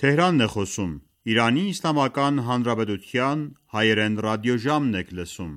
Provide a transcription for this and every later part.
Թեհրանն է խոսում։ Իրանի Իսլամական Հանրապետության հայերեն ռադիոժամն եք լսում։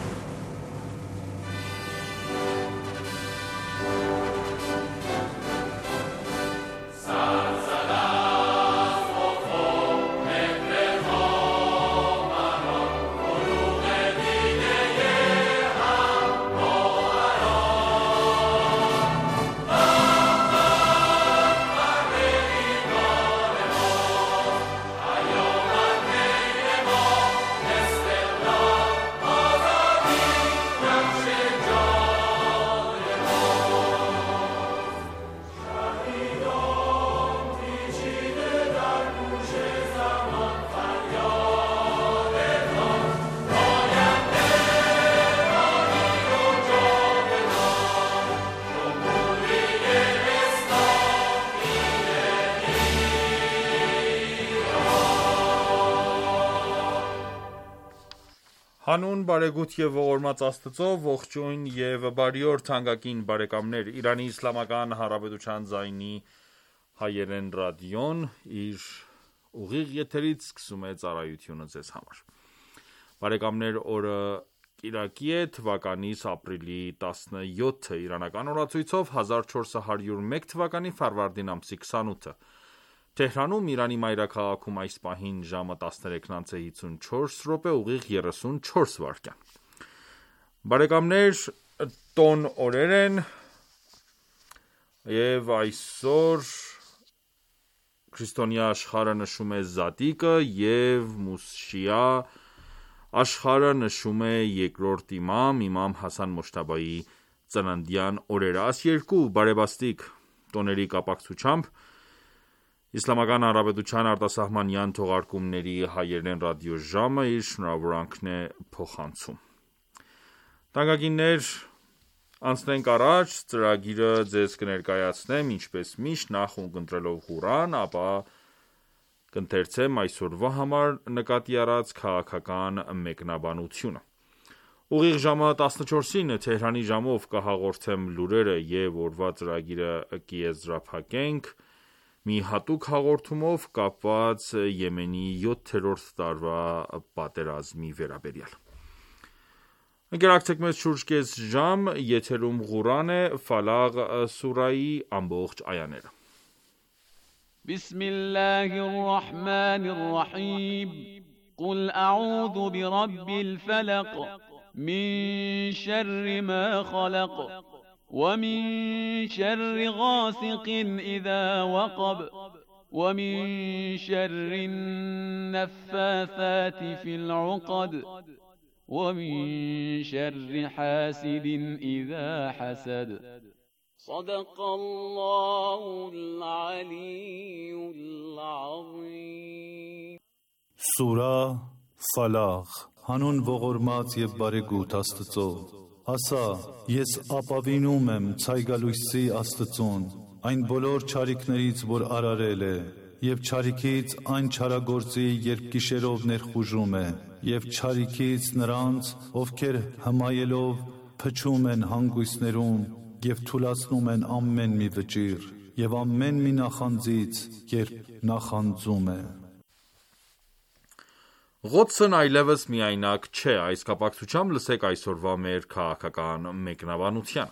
Հանուն բարեգութ և ողորմած Աստծո, ողջույն և բարի օր թանկագին բարեկամներ: Իրանի Իսլամական Հանրապետության ձայնի հայերեն ռադիոն իր ուղիղ եթերից սկսում է ծառայությունը ձեզ համար: Բարեկամներ, օրը կիրակի է, թվականիս ապրիլի 17-ը, իրանական օրացույցով 1401 թվականի ֆարվարդին ամսի 28-ը: Թեհրանում, Իրանի մայրաքաղաքում այս պահին ժամը 13:54, ուղիղ 34 վայրկյան: Բարեկամներ, տոն օրեր են և այսօր քրիստոնյա աշխարհը նշում է Զատիկը և մուսուլման աշխարհը նշում է երկրորդ իմամ Հասան Մոջթաբայի ծննդյան օրերը: Այս երկու բարեբաստիկ տոների կապակցությամբ Իսլամական Հանրապետության արտասահմանյան թողարկումների հայերեն ռադիոժամը իր շնորհավորանքն է փոխանցում: Թանկագիններ, անցնենք առաջ, ծրագիրը ձեզ կներկայացնեմ ինչպես միշտ, նախ ունկնդրելով Ղուրան, ապա կընթերցեմ այսօրվա համար նկատի առած քաղաքական մեկնաբանությունը: Ուղիղ ժամը 14-ին Թեհրանի ժամով կհաղորդեմ լուրերը և օրվա ծրագիրը կեզրափակենք մի հատուկ հաղորդումով կապված Եմենի 7-րդ տարվա պատերազմի վերաբերյալ: Ընկերակցեք մեզ շուրջ կես ժամ, եթերում Ղուրան է, Ֆալաղ սուրահի ամբողջ այաները: Բիսմիլլահի ռահմանի ռահիմ Qul a'udhu bi rabbil falaq Min sharri ma khalaq ومن شر غاسق إذا وقب ومن شر النفاثات في العقد ومن شر حاسد إذا حسد صدق الله العلي العظيم Սուրահ Ֆալաղ Հանուն ողորմած և բարեգութ Աստծո: Ասա, ես ապավինում եմ ցայգալույսի Աստծուն, այն բոլոր չարիքներից, որ արարել է, և չարիքից այն չարագործի, երբ գիշերով ներխուժում է, և չարիքից նրանց, ովքեր հմայելով փչում են հանգույցներում և թուլացնում են ամեն մի վճիռ, և ամեն մի նախանձից, երբ նախանձում է: Ղոդսն այլևս միայնակ չէ: Այս կապակցությամբ լսեք այսօրվա մեր քաղաքական մեկնաբանությանը: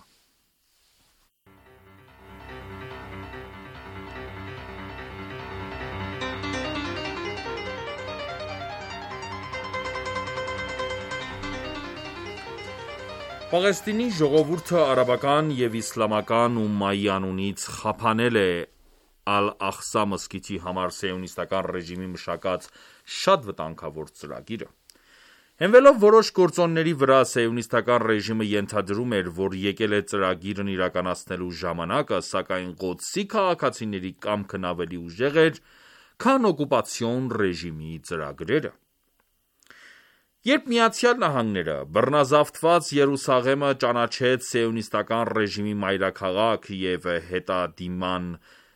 Պաղեստինի ժողովուրդը արաբական և իսլամական ումմայի անունից խափանել է Ալ-Աղսա մզկիթի համար սիոնիստական ռեժիմի մշակած շատ վտանգավոր ծրագիրը: Հենվելով որոշ գործոնների վրա, սիոնիստական ռեժիմը ենթադրում էր, որ եկել է ծրագիրն իրականացնելու ժամանակը, սակայն Ղոդսի քաղաքացիների կամքն ավելի ուժեղ էր, քան օկուպացիոն ռեժիմի ծրագրերը: Երբ ԱՄՆ-ը բռնազավթված Երուսաղեմը ճանաչեց սիոնիստական ռեժիմի մայրաքաղաք և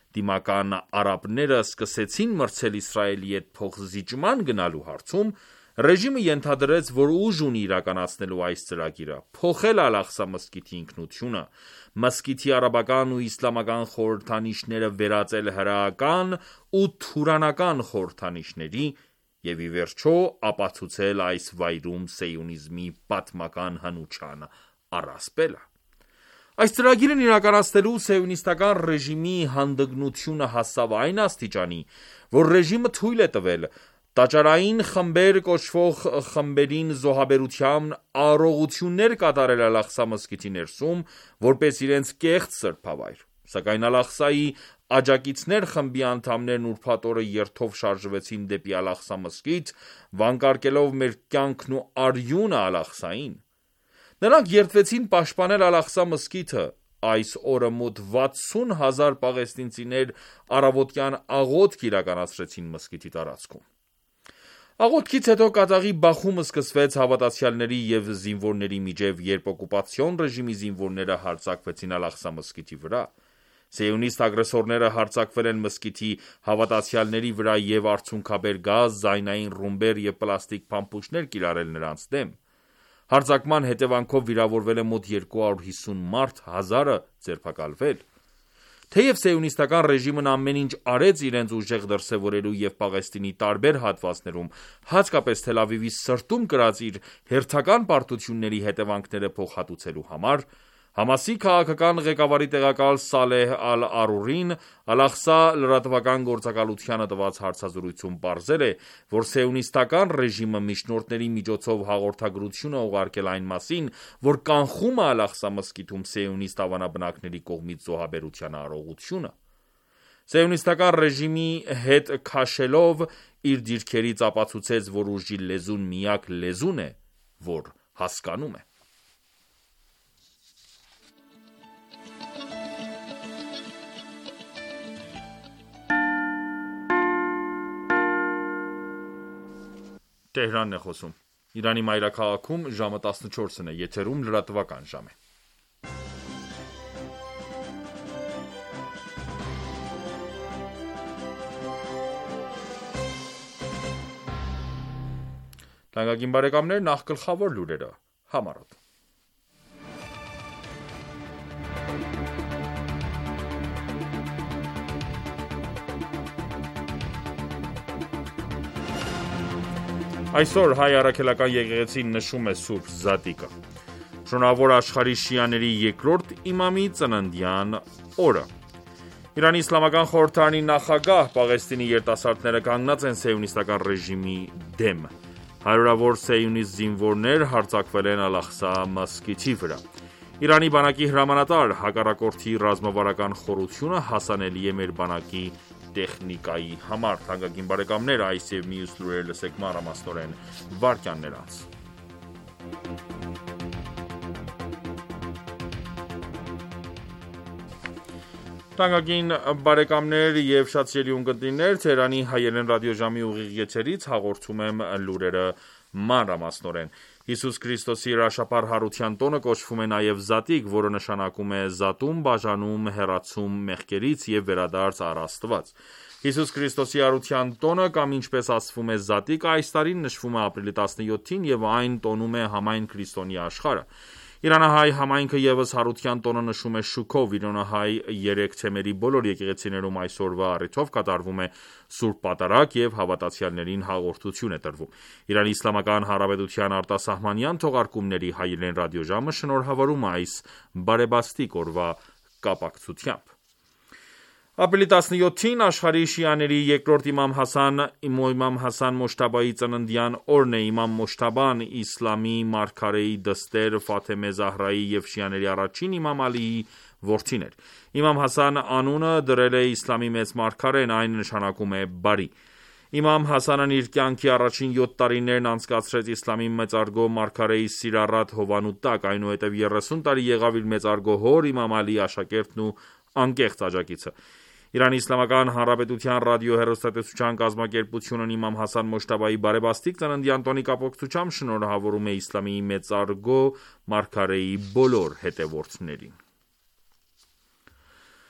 հետադիմական արաբները սկսեցին մրցել Իսրայելի հետ փոխզիջման գնալու հարցում, Ռեժիմը ենթադրեց, որ ուժ ունի իրականացնելու այս ծրագիրը, փոխել Ալ-Աղսա մզկիթի ինքնությունը, մզկիթի արաբական ու իսլամական խորհրդանիշները վերածել հրեական ու թուրանական խորհրդանիշների և ի վերջո ապացուցել այս վայրում սիոնիզմի պատմական հնության առասպելը։ Այս ծրագիրն իրականացնելու սիոնիստական ռեժիմի հանդգնությունը հասավ այն աստիճանի, որ ռեժիմը թույլ է տվել տաճարային խմբեր կոչվող խմբերին զոհաբերությամբ արարողություններ կատարել Ալ-Աղսա մզկիթի ներսում, որպես իրենց կեղծ սրբավայր, սակայն Ալ-Աղսայի աջակիցներ խմբի անդամներն ուրբաթ օրը երթով շարժվեցին դեպի Ալ-Աղսա մզկիթ, վանկարկելով մեր կյանքն ու արյունը Ալ-Աղսային։ Նրանք երդվեցին պաշտպանել Ալ-Աղսա մզկիթը, այս օրը մոտ 60,000 պաղեստինցիներ առավոտյան աղոթք իրականացրեցին մզկիթի տարածքում։ Աղոթքից հետո կատաղի բախումը սկսվեց հավատացյալների և զինվորների միջև, երբ օկուպացիոն ռեժիմի զինվորները հարձակվեցին Ալ-Աղսա մզկիթի վրա։ Սիոնիստ ագրեսորները հարձակվել են մզկիթի հավատացյալների վրա և արցունքաբեր գազ, ձայնային ռումբեր և պլաստիկ փամփուշտներ կիրառել նրանց դեմ։ Հարձակման հետևանքով վիրավորվել է մոտ 250 մարդ, 1000-ը ձերբակալվել։ Թեև սիոնիստական ռեժիմն ամեն ինչ արեց իրենց ուժեղ դրսևորելու և Պաղեստինի տարբեր հատվածներում, հատկապես Թել Ավիվի սրտում կրած իր հերթական պարտությունների հետևանքները փոխհատուցելու համար, Համասի քաղաքական ղեկավարի տեղակալ Սալեհ Ալ-Արուրին Ալ-Աղսա լրատվական գործակալությանը տված հարցազրույցում պարզել է, որ սիոնիստական ռեժիմը միջնորդների միջոցով հաղորդագրություն է ուղարկել այն մասին, որ կանխում է Ալ-Աղսա մզկիթում սիոնիստ ավանաբնակների կողմից զոհաբերության արարողությունը։ Սիոնիստական ռեժիմի հետ քաշելով իր դիրքերից ապացուցեց, որ ուժի լեզուն միակ լեզուն է, որ հասկանում է։ Տեհրանն է խոսում։ Իրանի մայրաքաղաքում ժամը 14-ն է, եթերում լրատվական ժամ է։ Թանկագին բարեկամներ, նախ գլխավոր լուրերը համառոտ։ Այսօր հայ առաքելական եկեղեցին նշում է Սուրբ Զատիկը։ Շնորհավոր աշխարհի շիաների երկրորդ իմամի ծննդյան օրը։ Իրանի իսլամական խորհրդարանի նախագահ Պաղեստինի երիտասարդները կանգնած են սիոնիստական ռեժիմի դեմ։ Հարյուրավոր սիոնիստ զինվորներ հարձակվել են Ալ-Աղսա մզկիթի վրա։ Իրանի բանակի հրամանատար հակառակորդի ռազմավարական խորությունը հասանելի է մեր բանակի տեխնիկայի համար։ Թանկագին բարեկամներ, այս եւ մյուս լուրերը լսեք մանրամասնորեն վարքյաններ անց։ Թանկագին բարեկամներ եւ շատ սիրելի ունկնդիրներ, Թերանի հայերեն ռադիոժամի ուղիղ եթերից հաղորդում եմ լուրերը մանրամասնորեն։ Հիսուս Քրիստոսի հրաշափառ հարության տոնը կոչվում է նաև Զատիկ, որը նշանակում է զատում, բաժանում, հեռացում մեղքերից եւ վերադարձ առ Աստված։ Հիսուս Քրիստոսի հարության տոնը, կամ ինչպես ասվում է Զատիկ, այս տարին նշվում է ապրիլի 17-ին եւ այն տոնում է համայն քրիստոնյա աշխարհը։ Իրանահայ համայնքը եւս հարության տոնը նշում է շուքով։ Իրանահայ 3 թեմերի բոլոր եկեղեցիներում այսօրվա առիթով կատարվում է Սուրբ Պատարագ եւ հավատացյալներին հաղորդություն է տրվում։ Իրանի Իսլամական Հանրապետության արտասահմանյան թողարկումների հայերեն ռադիոժամը շնորհավորում է այս բարեբաստիկ օրվա կապակցությամբ։ Ապրիլի 17-ին աշխարհի շիաների երկրորդ իմամ Հասան Մոջթաբայի ծննդյան օրն է։ Իմամ Մոջթաբան իսլամի մարգարեի դստեր Ֆաթեմե Զահրայի եւ շիաների առաջին իմամ Ալիի որդին էր։ Իմամ Հասան անունը դրել է իսլամի մեծ մարգարեն, այն նշանակում է բարի։ Իմամ Հասանն իր կյանքի առաջին 7 տարիներն անցկացրեց իսլամի մեծարգո մարգարեի սիրառատ հովանու տակ, այնուհետև 30 տարի եղավ իր մեծարգո հոր իմամ Ալիի աշակերտն ու անկեղծ աջակիցը։ Իրանի Իսլամական Հանրապետության ռադիոհեռուստատեսության կազմակերպությունն իմամ Հասան Մոջթաբայի բարեբաստիկ ծննդյան տոնի կապակցությամբ շնորհավորում է իսլամի մեծարգո մարգարեի բոլոր հետևորդներին։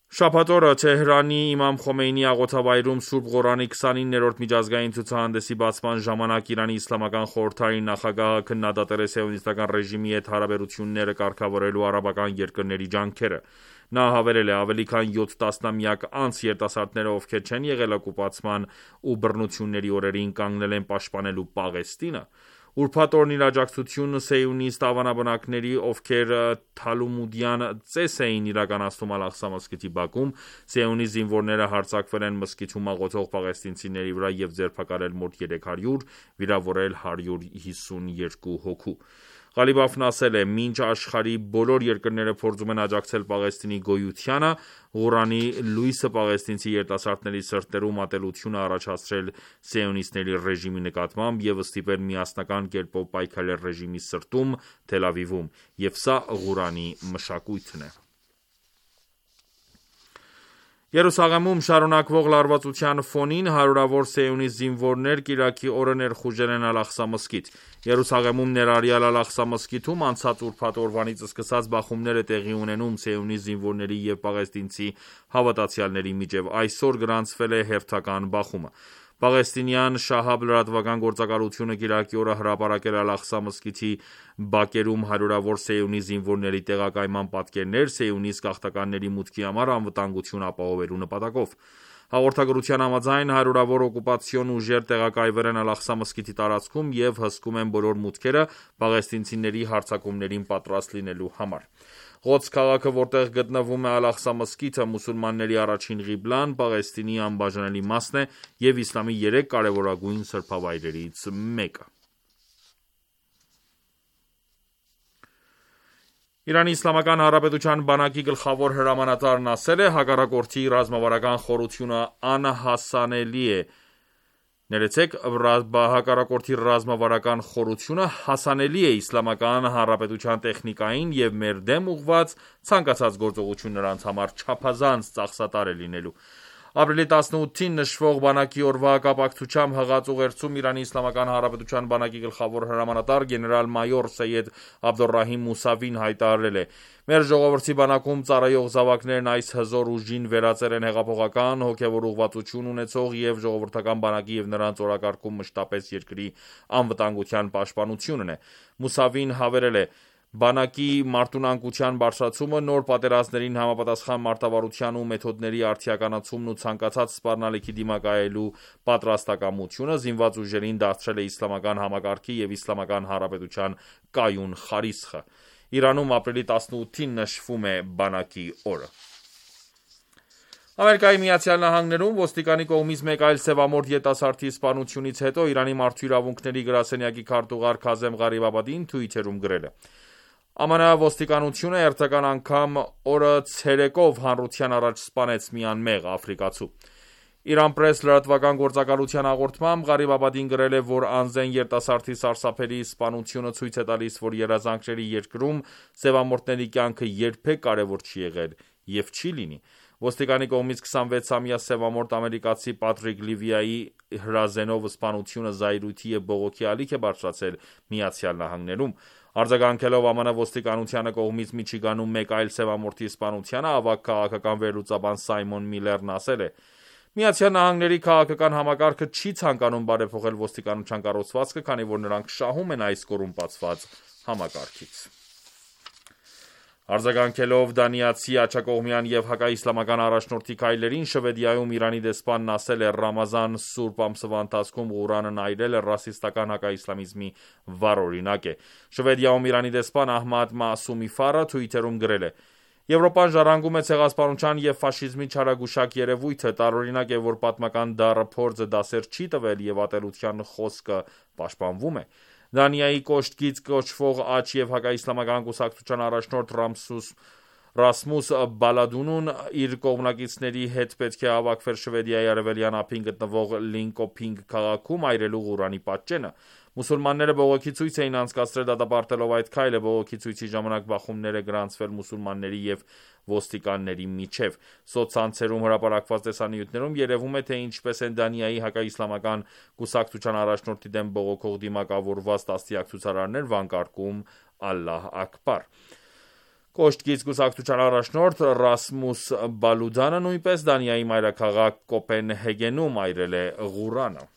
Շաբաթ օրը Թեհրանի Իմամ Խոմեյնի աղոթավայրում Սուրբ Ղուրանի 29-րդ միջազգային ցուցահանդեսի բացման ժամանակ Իրանի Իսլամական Խորհրդի նախագահը քննադատել է սիոնիստական ռեժիմի հետ հարաբերությունները կարգավորելու արաբական երկրների ջանքերը։ Նա հավելել է. ավելի քան 7 տասնամյակ անց երիտասարդները, ովքեր չեն եղել օկուպացման ու բռնությունների օրերին, կանգնել են պաշտպանելու Պաղեստինը։ Ուրբաթ օրն իր աջակցությունը սիոնիստ ավանաբնակների, ովքեր թալմուդյան ծես էին իրականացնում Ալ-Աղսա մզկիթի բակում, սիոնիստ զինվորները հարձակվել են մզկիթում աղոթող պաղեստինցիների վրա և ձերբակալել մոտ 300, վիրավորել 152 հոգու։ Ղալիբաֆն ասել է. մինչ աշխարհի բոլոր երկրները փորձում են աջակցել Պաղեստինի գոյությանը, Ղուրանի լույսը պաղեստինցի երիտասարդների սրտերում ատելություն է առաջացրել սիոնիստների ռեժիմի նկատմամբ և ստիպել միասնական կերպով պայքարել ռեժիմի սրտում՝ Թել Ավիվում, և սա Ղուրանի մշակույթն է։ Երուսաղեմում շարունակվող լարվածության ֆոնին հարյուրավոր սիոնիստ զինվորներ կիրակի օրը ներխուժել են Ալ-Աղսա մզկիթ։ Երուսաղեմում ներառյալ Ալ-Աղսա մզկիթում անցած ուրբաթ օրվանից սկսած բախումներ է տեղի ունենում սիոնիստ զինվորների և պաղեստինցի հավատացյալների միջև։ Այսօր գրանցվել է հերթական բախումը։ Պաղեստինյան Շահաբ լրատվական գործակալությունը կիրակի օրը հրապարակել Ալ-Աղսա մզկիթի բակերում հարյուրավոր սիոնիստ զինվորների տեղակայման պատկերներ սիոնիստ գաղթականների մուտքի համար անվտանգություն ապահովելու նպատակով։ Հաղորդագրության համաձայն հարյուրավոր օկուպացիոն ուժեր տեղակայվել են Ալ-Աղսա մզկիթի տարածքում և հսկում են բոլոր մուտքերը պաղեստինցիների հարձակումներին պատրաստ լինելու համար։ Ղոդս քաղաքը, որտեղ գտնվում է Ալ-Աղսա մզկիթը, մուսուլմանների առաջին ղիբլան, Պաղեստինի անբաժանելի մասն է և իսլամի 3 կարևորագույն սրբավայրերից մեկը։ Իրանի Իսլամական Հանրապետության բանակի գլխավոր հրամանատարն ասել է. հակառակորդի ռազմավարական խորությունը անհասանելի է։ Հակառակորդի ռազմավարական խորությունը հասանելի է Իսլամական Հանրապետության տեխնիկային և մեր դեմ ուղղված ցանկացած գործողություն նրանց համար չափազանց ծախսատար է լինելու։ Ապրիլի 18-ին նշվող բանակի օրվա կապակցությամբ հղած ուղերձում Իրանի Իսլամական Հանրապետության բանակի գլխավոր հրամանատար գեներալ-մայոր Սեյեդ Աբդոլռահիմ Մուսավին հայտարարել է. Մեր ժողովրդի բանակում ծառայող զավակներն այս հզոր ուժին վերածել են հեղափոխական, հոգևոր ուղղվածություն ունեցող և ժողովրդական բանակի և նրանց օրակարգում մշտապես երկրի անվտանգության պաշտպանությունն է։ Մուսավին հավելել է. Բանակի մարտունակության բարձրացումը, նոր պատերազմներին համապատասխան մարտավարության ու մեթոդների արդիականացումն ու ցանկացած սպառնալիքի դիմակայելու պատրաստակամությունը զինված ուժերին դարձրել է իսլամական համակարգի և Իսլամական Հանրապետության կայուն խարիսխը։ Իրանում ապրիլի 18-ին նշվում է բանակի օրը։ Ամերիկայի Միացյալ Նահանգներում ոստիկանի կողմից մեկ այլ սևամորթ ետասարդի սպանությունից հետո Իրանի մարդու իրավունքների գրասենյակի քարտուղար Քազեմ Ղարիբաբադին Twitter-ում գրել է. ԱՄՆ ոստիկանությունը հերթական անգամ օրը ցերեկով հանրության առաջ սպանեց մի անմեղ աֆրիկացու։ Iran Press լրատվական գործակալության հաղորդմամբ Ղարիբաբադին գրել է, որ անզեն երիտասարդի սարսափելի սպանությունը ցույց է տալիս, որ երազանքների երկրում սևամորթների կյանքը երբեք կարևոր չի եղել և չի լինի։ Ոստիկանի կողմից 26-ամյա սևամորթ ամերիկացի Պատրիկ Լիվիայի հրազենով սպանությունը զայրույթի և բողոքի ալիք է բարձրացել Միացյալ Նահանգներում։ Արձագանքելով ԱՄՆ ոստիկանության կողմից Միչիգանում մեկ այլ սևամորթի սպանությանը, ավագ քաղաքական վերլուծաբան Սայմոն Միլերն ասել է. Միացյալ Նահանգների քաղաքական համակարգը չի ցանկանում բարեփոխել ոստիկանության կառուցվածքը, քանի որ նրանք շահում են այս կոռումպացված համակարգից։ Արձագանքելով դանիացի աջակողմյան և հակաիսլամական առաջնորդի քայլերին, Շվեդիայում Իրանի դեսպանն ասել է. Ռամազան սուրբ ամսվա ընթացքում Ղուրանն այրել է ռասիստական հակաիսլամիզմի վառ օրինակ է։ Շվեդիայում Իրանի դեսպան Ահմադ Մասումի Ֆարը Twitter-ում գրել է. Եվրոպան ժառանգում է ցեղասպանության և ֆաշիզմի չարագուշակ երևույթը, տարօրինակ է, որ պատմական դառը փորձը դասեր չի տվել և ատելության խոսքը պաշտպանվում է։ Դանիայի կոշտ գիծ կոչվող աջ և հակաիսլամական կուսակցության առաջնորդ Ռասմուս Բալադունուն իր կողմնակիցների հետ պետք է հավաքվեր Շվեդիայի արևելյան ափին գտնվող Լինկոփինգ քաղաքում այրելու Ղուրանի պատճենը։ Մուսուլմանները բողոքի ցույց էին անցկացրել դատապարտելով այդ քայլը։ Բողոքի ցույցի ժամանակ բախումներ է գրանցվել մուսուլմանների և ոստիկանների միջև։ Սոցցանցերում հրապարակված տեսանյութերում երևում է, թե ինչպես են Դանիայի հակաիսլամական կուսակցության առաջնորդի դեմ բողոքող դիմակավորված տասնյակ ցուցարարներ վանկարկում «Ալլահ Աքբար»։ Կոշտ գիծ կուսակցության առաջնորդ Ռասմուս Բալուդանը նույնպես Դանիայի մայրաքաղաք Կոպենհեգենում այրել է Ղուրանը։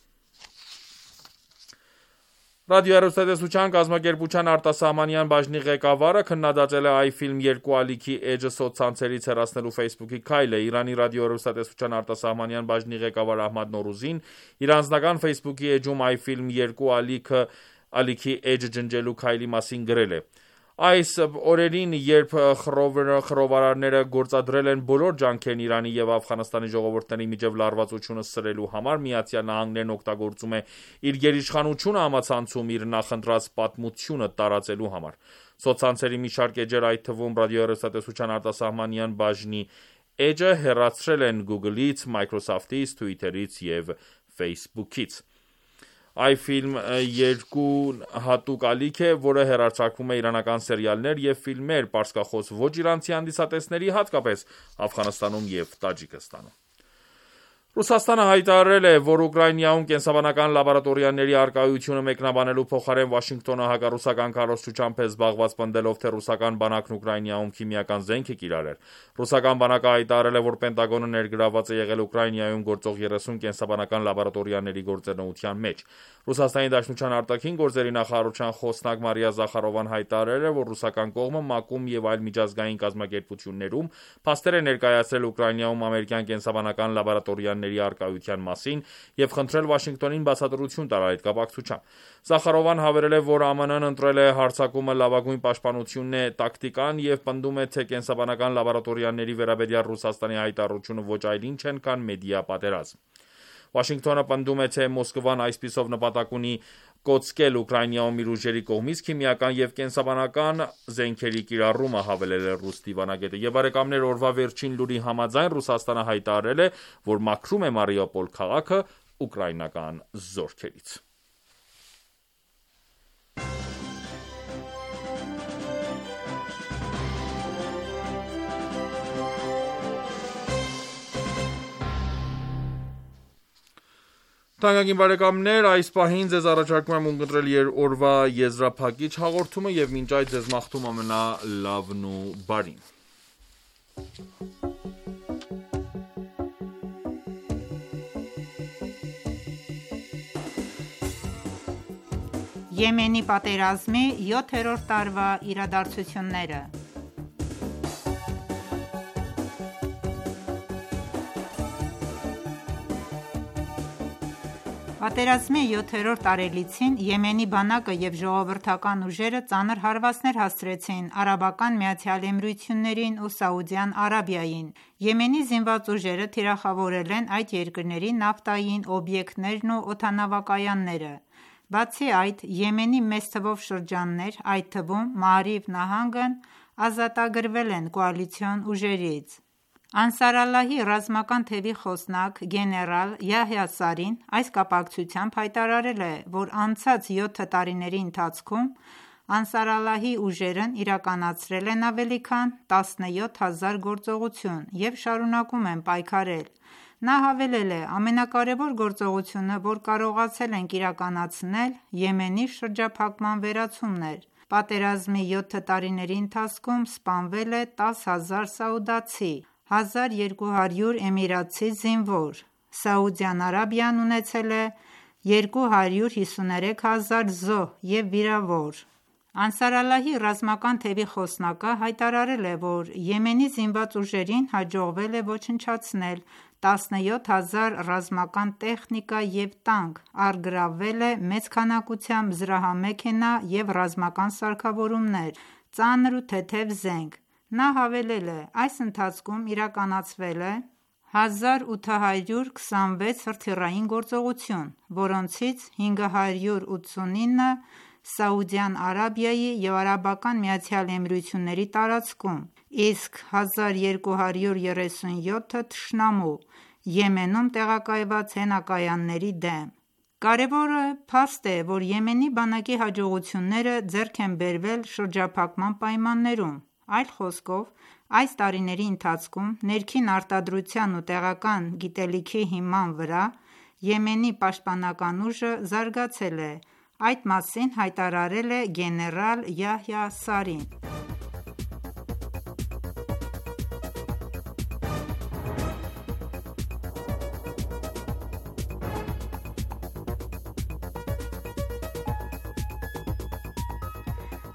Ռադիոհեռուստատեսության կազմակերպության արտասահմանյան բաժնի ղեկավարը քննադատել է iFilm 2 ալիքի էջը սոցցանցերից հեռացնելու Facebook-ի քայլը։ Իրանի ռադիոհեռուստատեսության արտասահմանյան բաժնի ղեկավար Ահմադ Նորուզին իր անձնական Facebook-ի էջում iFilm 2 ալիքի էջը ջնջելու քայլի մասին գրել է. Այս օրերին, երբ խռովարարները գործադրել են բոլոր ջանքերն Իրանի և Աֆղանստանի ժողովուրդների միջև լարվածությունը սրելու համար, ԱՄՆ-ն օգտագործում է իր գերիշխանությունը համացանցում իր նախընտրած պատմությունը տարածելու համար։ Սոցցանցերի մի շարք էջեր, այդ թվում ռադիոհեռուստատեսության արտասահմանյան բաժնի էջը, հեռացրել են Google-ից, Microsoft-ից, Twitter-ից և Facebook-ից։ iFilm 2 հատուկ ալիք է, որը հեռարձակվում է իրանական սերիալներ և ֆիլմեր պարսկախոս ոչ իրանցի հանդիսատեսների, հատկապես Աֆղանստանում և Տաջիկստանում։ Ռուսաստանը հայտարարել է, որ Ուկրաինայում կենսաբանական լաբորատորիաների առկայությունը մեկնաբանելու փոխարեն Վաշինգտոնը հակառուսական քարոզչությամբ է զբաղված, պնդելով, թե ռուսական բանակն Ուկրաինայում քիմիական զենք է կիրառել։ Ռուսական բանակը հայտարարել է, որ Պենտագոնը ներգրավված է եղել Ուկրաինայում գործող 30 կենսաբանական լաբորատորիաների գործունեության մեջ։ Ռուսաստանի Դաշնության արտաքին գործերի նախարարության խոսնակ Մարիա Զախարովան հայտարարել է, որ ռուսական կողմը ՄԱԿ-ում և այլ միջազգային կազմակերպություններում փաստեր է ներկայացրել Ուկրաինայում ամերիկյան կենսաբանական լաբորատորիաների առկայության մասին և խնդրել Վաշինգտոնին բացատրություն տալ այդ կապակցությամբ։ Զախարովան հավելել է, որ ԱՄՆ-ն ընտրել է հարձակումը լավագույն պաշտպանությունն է տակտիկան և պնդում է, թե կենսաբանական լաբորատորիաների վերաբերյալ Ռուսաստանի հայտարարությունը ոչ այլ ինչ են, քան մեդիա պատերազմ։ Վաշինգտոնը պնդում է, թե Մոսկվան այսպիսով նպատակ ունի կոծկել Ուկրաինայում իր ուժերի կողմից քիմիական և կենսաբանական զենքերի կիրառումը, հավելել է ռուս դիվանագետը։ Եվ բարեկամներ, օրվա վերջին լուրի համաձայն Ռուսաստանը հայտարարել է, որ մաքրում է Մարիուպոլ քաղաքը ուկրաինական զորքերից։ Թանկագին բարեկամներ, այս պահին ձեզ առաջարկում եմ ունկնդրել օրվա եզրափակիչ հաղորդումը և մինչ այդ ձեզ մաղթում ամենալավն ու բարին։ Եմենի պատերազմի 7-րդ տարվա իրադարձությունները։ Պատերազմի 7-րդ տարելիցին Եմենի բանակը և ժողովրդական ուժերը ծանր հարվածներ հասցրեցին Արաբական Միացյալ Էմիրություններին ու Սաուդյան Արաբիային։ Եմենի զինված ուժերը թիրախավորել են այդ երկրների նավթային օբյեկտներն ու օդանավակայանները։ Բացի այդ, Եմենի մեծ թվով շրջաններ, այդ թվում Մաարիվ նահանգն ազատագրվել են կոալիցիոն ուժերից։ Անսար Ալլահի ռազմական թևի խոսնակ գեներալ Յահյա Սարին այս կապակցությամբ հայտարարել է, որ անցած 7 տարիների ընթացքում Անսար Ալլահի ուժերն իրականացրել են ավելի քան 17,000 գործողություն և շարունակում են պայքարել։ Նա հավելել է. ամենակարևոր գործողությունը, որ կարողացել ենք իրականացնել, Եմենի շրջափակման վերացումն էր։ Պատերազմի 7 տարիների ընթացքում սպանվել է 10,000 սաուդացի, 1200 էմիրացի զինվոր։ Սաուդյան Արաբիան ունեցել է 253,000 զոհ և վիրավոր։ Անսար Ալլահի ռազմական թևի խոսնակը հայտարարել է, որ Եմենի զինված ուժերին հաջողվել է ոչնչացնել 17,000 ռազմական տեխնիկա և տանկ, առգրավվել է մեծ քանակությամբ զրահամեքենա և ռազմական սարքավորումներ, ծանր ու թեթև զենք։ Նա հավելել է. այս ընթացքում իրականացվել է 1826 հրթիռային գործողություն, որոնցից 589 Սաուդյան Արաբիայի և Արաբական Միացյալ Էմիրությունների տարածքում, իսկ 1237-ը թշնամու Եմենում տեղակայված հենակայանների դեմ։ Կարևորը փաստ է, որ Եմենի բանակի հաջողությունները ձեռք են բերվել շրջափակման պայմաններում։ Այլ խոսքով, այս տարիների ընթացքում ներքին արտադրության ու տեղական գիտելիքի հիման վրա Եմենի պաշտպանական ուժը զարգացել է։ Այդ մասին հայտարարել է գեներալ Յահյա Սարին։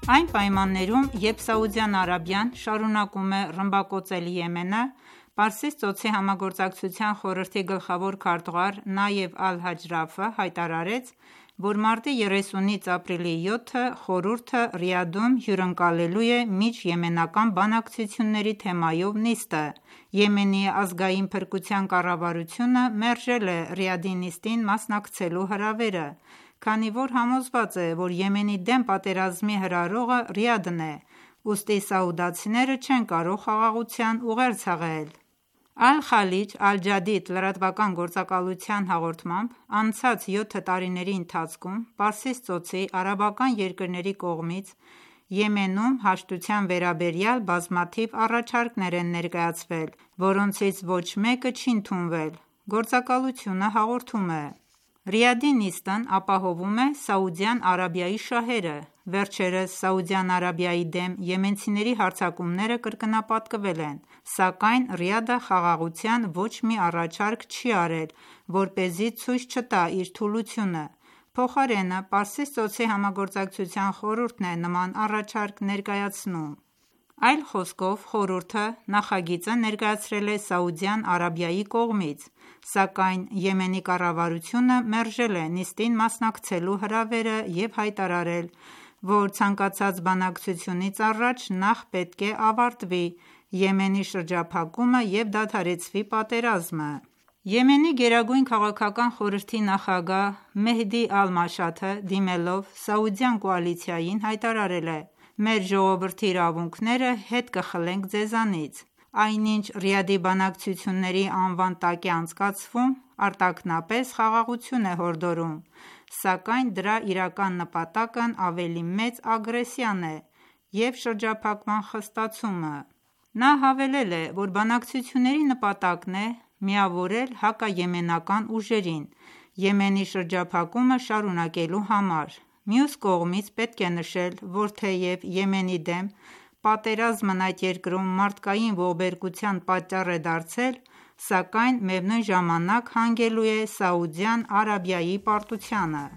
Այն պայմաններում, երբ Սաուդյան Արաբիան շարունակում է ռմբակոծել Եմենը, Պարսից ծոցի համագործակցության խորհրդի գլխավոր քարտուղար Նայեվ Ալ-Հաջրաֆը հայտարարեց, որ մարտի 30-ից ապրիլի 7-ը խորհուրդը Ռիադում հյուրընկալելու է միջեմենական բանակցությունների թեմայով նիստը։ Եմենի ազգային փրկության կառավարությունը մերժել է Ռիադի նիստին մասնակցելու հրավերը, քանի որ համոզված է, որ Եմենի դեմ պատերազմի հրահրողը Ռիադն է, ուստի սաուդացիները չեն կարող խաղաղության ուղեր ցաղել։ Ալ-Խալիջ Ալ-Ջադիդ լրատվական գործակալության հաղորդմամբ, անցած 7 տարիների ընթացքում Պարսից ծոցի արաբական երկրների կողմից Եմենում հաշտության վերաբերյալ բազմաթիվ առաջարկներ են ներկայացվել, որոնցից ոչ մեկը չի ընդունվել։ Գործակալությունը հաղորդում է. Ռիադի նիստն ապահովում է Սաուդյան Արաբիայի շահերը։ Վերջերս Սաուդյան Արաբիայի դեմ եմենցիների հարձակումները կրկնապատկվել են, սակայն Ռիադը խաղաղության ոչ մի առաջարկ չի արել, որպեսզի ցույց չտա իր թուլությունը։ Փոխարենը Պարսից ծոցի համագործակցության խորհուրդն է նման առաջարկ ներկայացնում։ Այլ խոսքով, խորհուրդը նախագիծը ներկայացրել է Սաուդյան Արաբիայի կողմից, սակայն Եմենի կառավարությունը մերժել է նիստին մասնակցելու հրավերը և հայտարարել, որ ցանկացած բանակցությունից առաջ նախ պետք է ավարտվի Եմենի շրջափակումը և դադարեցվի պատերազմը։ Եմենի գերագույն քաղաքական խորհրդի նախագահ Մեհդի Ալ-Մաշաթը դիմելով Սաուդյան կոալիցիային հայտարարել է. «Մեր ժողովրդի իրավունքները հետ կխլենք ձեզանից»։ Այնինչ Ռիադի բանակցությունների անվան տակ է անցկացվում, արտաքնապես խաղաղություն է հորդորում, սակայն դրա իրական նպատակն ավելի մեծ ագրեսիան է և շրջափակման խստացումը։ Նա հավելել է, որ բանակցությունների նպատակն է միավորել հակաեմենական ուժերին Եմենի շրջափակումը շարունակելու համար։ Մյուս կողմից պետք է նշել, որ թեև Եմենի դեմ պատերազմն այդ երկրում մարդկային ողբերգության պատճառ է դարձել, սակայն միևնույն ժամանակ հանգելու է Սաուդյան Արաբիայի պարտությանը։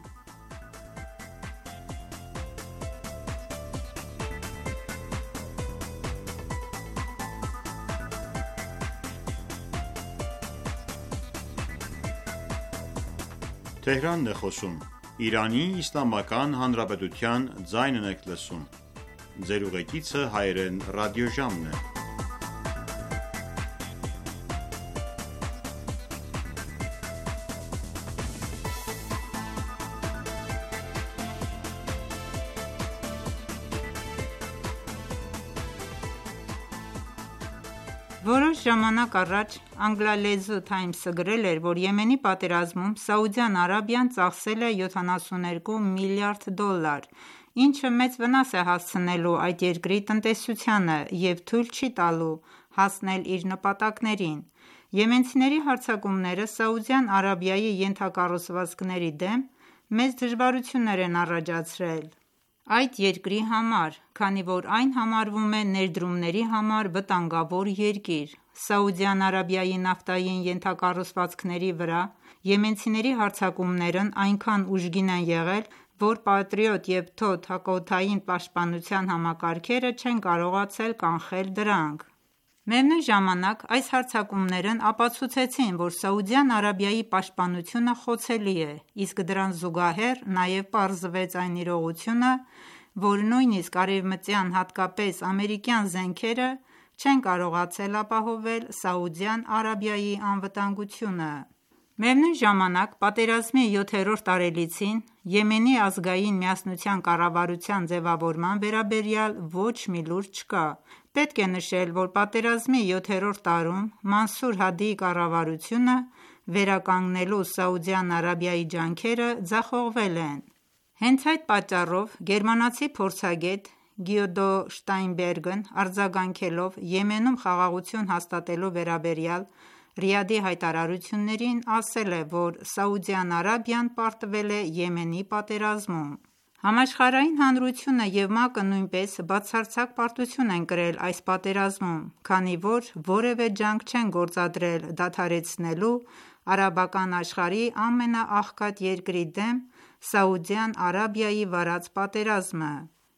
Որոշ ժամանակ առաջ անգլալեզու Թայմսը գրել էր, որ Եմենի պատերազմում Սաուդյան Արաբիան ծախսել է $72 միլիարդ, ինչը մեծ վնաս է հասցնելու այդ երկրի տնտեսությանը և թույլ չի տալու հասնել իր նպատակներին։ Եմենցիների հարձակումները Սաուդյան Արաբիայի ենթակառուցվածքների դեմ մեծ դժվարություններ են առաջացրել այդ երկրի համար, քանի որ այն համարվում է ներդրումների համար վտանգավոր երկիր։ Սաուդյան Արաբիայի նավթային ենթակառուցվածքների վրա եմենցիների հարձակումներն այնքան ուժգին են եղել, որ Patriot և Todd հակաօդային պաշտպանության համակարգերը չեն կարողացել կանխել դրանք։ Միևնույն ժամանակ, այս հարձակումներն ապացուցեցին, որ Սաուդյան Արաբիայի պաշտպանությունը խոցելի է, իսկ դրան զուգահեռ նաև պարզվեց այն իրողությունը, որ նույնիսկ արևմտյան, հատկապես ամերիկյան զենքերը չեն կարողացել ապահովել Սաուդյան Արաբիայի անվտանգությունը։ Միևնույն ժամանակ, պատերազմի 7-րդ տարելիցին Եմենի ազգային միասնության կառավարության ձևավորման վերաբերյալ ոչ մի լուր չկա։ Պետք է նշել, որ պատերազմի 7-րդ տարում Մանսուր Հադիի կառավարությունը վերականգնելու Սաուդյան Արաբիայի ջանքերը ձախողվել են։ Հենց այդ պատճառով գերմանացի փորձագետ Գյուդո Շտայնբերգն արձագանքելով Եմենում խաղաղություն հաստատելու վերաբերյալ Ռիադի հայտարարություններին ասել է, որ Սաուդյան Արաբիան պարտվել է Եմենի պատերազմում։ Համաշխարհային հանրությունը և ՄԱԿ-ը նույնպես բացարձակ պարտություն են կրել այս պատերազմում, քանի որ որևէ ջանք չեն գործադրել դադարեցնելու արաբական աշխարհի ամենաաղքատ երկրի դեմ Սաուդյան Արաբիայի վարած պատերազմը։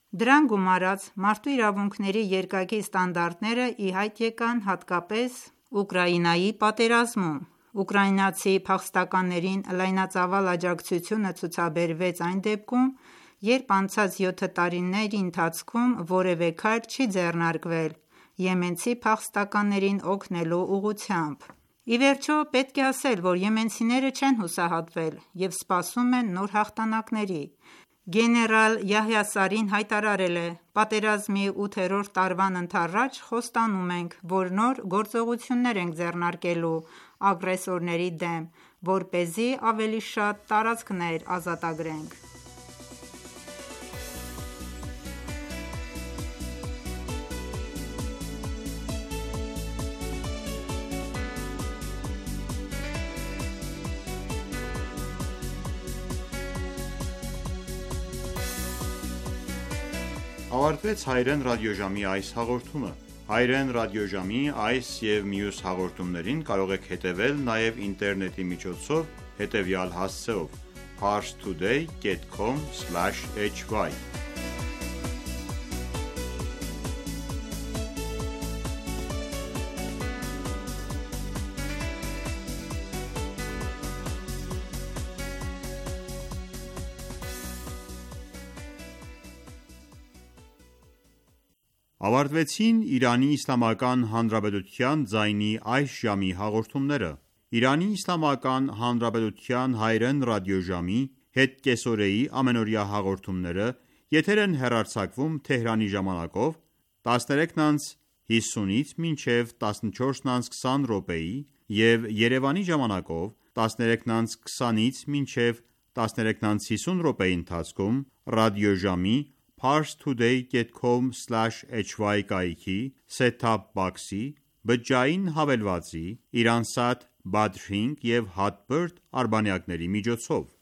Դրան գումարած մարդու իրավունքների երկակի ստանդարտները ի հայտ եկան հատկապես Ուկրաինայի պատերազմում։ Ուկրաինացի փախստականներին լայնածավալ աջակցությունը ցուցաբերվեց այն դեպքում, երբ անցած 7 տարիների ընթացքում որևէ քայլ չի ձեռնարկվել եմենցի փախստականներին օգնելու ուղղությամբ։ Ի վերջո, պետք է ասել, որ եմենցիները չեն հուսահատվել և սպասում են նոր հաղթանակների։ Գեներալ Յահյա Սարին հայտարարել է.«Պատերազմի 8-րդ տարվան ընդառաջ խոստանում ենք, որ նոր գործողություններ ենք ձեռնարկելու ագրեսորների դեմ, որպեսզի ավելի շատ տարածքներ ազատագրենք»։ Ավարտվեց Հայրեն ռադիոժամի այս հաղորդումը։ Հայրեն ռադիոժամի այս և մյուս հաղորդումներին կարող եք հետևել նաև ինտերնետի միջոցով հետևյալ հասցեով՝ parstoday.com/hy Ավարտվեցին Իրանի Իսլամական Հանրապետության ձայնի այս ժամի հաղորդումները։ Իրանի Իսլամական Հանրապետության հայրեն ռադիոժամի հետկեսօրեի ամենօրյա հաղորդումները եթեր են հեռարձակվում Թեհրանի ժամանակով 13:50-ից մինչև 14:20 րոպեի և Երևանի ժամանակով 13:20-ից մինչև 13:50 րոպեի ընթացքում ռադիոժամի parstoday.com/hy կայքի set-top box-ի, բջջային հավելվածի, Iransat Badrink և Hotbird արբանյակների միջոցով։